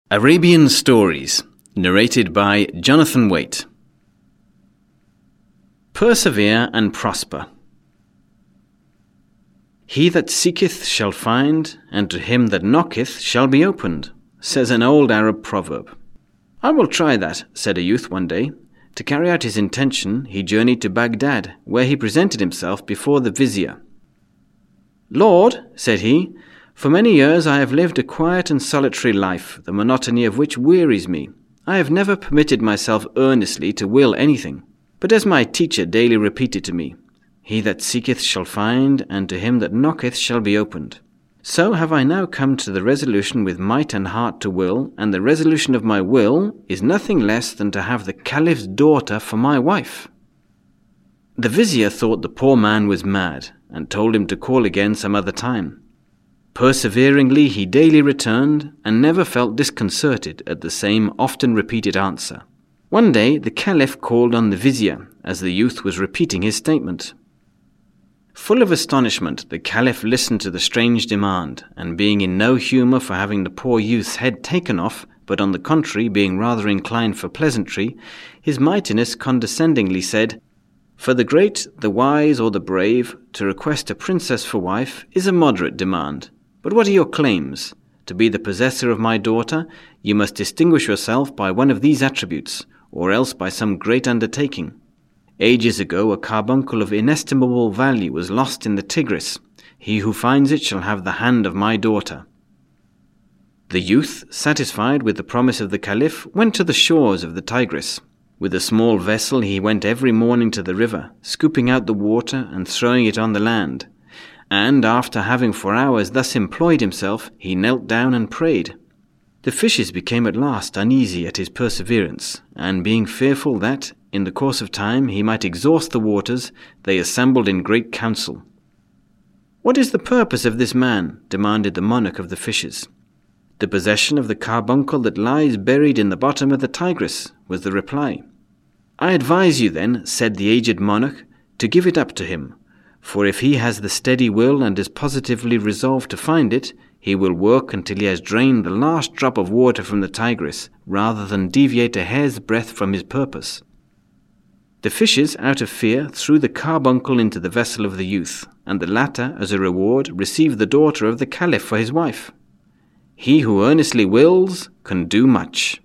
Arabian Stories, narrated by Jonathan Waite. Persevere and prosper. He that seeketh shall find, and to him that knocketh shall be opened, says an old Arab proverb. I will try that, said a youth one day. To carry out his intention, he journeyed to Baghdad, where he presented himself before the vizier. Lord, said he, for many years I have lived a quiet and solitary life, the monotony of which wearies me. I have never permitted myself earnestly to will anything. But as my teacher daily repeated to me, he that seeketh shall find, and to him that knocketh shall be opened. So have I now come to the resolution with might and heart to will, and the resolution of my will is nothing less than to have the Caliph's daughter for my wife. The vizier thought the poor man was mad, and told him to call again some other time. Perseveringly he daily returned, and never felt disconcerted at the same often repeated answer. One day the Caliph called on the vizier, as the youth was repeating his statement. Full of astonishment, the Caliph listened to the strange demand, and being in no humour for having the poor youth's head taken off, but on the contrary being rather inclined for pleasantry, his mightiness condescendingly said, For the great, the wise, or the brave, to request a princess for wife is a moderate demand. But what are your claims? To be the possessor of my daughter, you must distinguish yourself by one of these attributes, or else by some great undertaking. Ages ago a carbuncle of inestimable value was lost in the Tigris. He who finds it shall have the hand of my daughter. The youth, satisfied with the promise of the Caliph, went to the shores of the Tigris. With a small vessel he went every morning to the river, scooping out the water and throwing it on the land. And after having for hours thus employed himself, he knelt down and prayed. The fishes became at last uneasy at his perseverance, and being fearful that, in the course of time, he might exhaust the waters, they assembled in great council. What is the purpose of this man? Demanded the monarch of the fishes. The possession of the carbuncle that lies buried in the bottom of the Tigris, was the reply. I advise you then, said the aged monarch, to give it up to him. For if he has the steady will and is positively resolved to find it, he will work until he has drained the last drop of water from the Tigris, rather than deviate a hair's breadth from his purpose. The fishes, out of fear, threw the carbuncle into the vessel of the youth, and the latter, as a reward, received the daughter of the Caliph for his wife. He who earnestly wills can do much.